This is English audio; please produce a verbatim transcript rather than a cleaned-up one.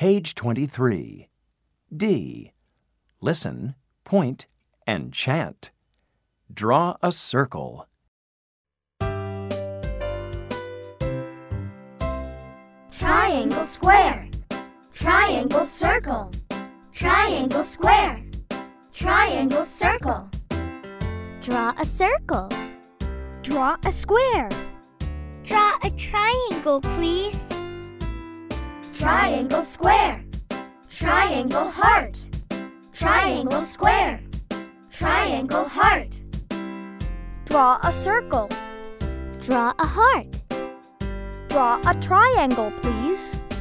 Page twenty-three. D. Listen, point, and chant. Draw a circle. Triangle, square. Triangle, circle. Triangle, square. Triangle, circle. Draw a circle. Draw a square. Draw a triangle, please. Triangle, square. Triangle, heart. Triangle, square. Triangle, heart. Draw a circle. Draw a heart. Draw a triangle, please.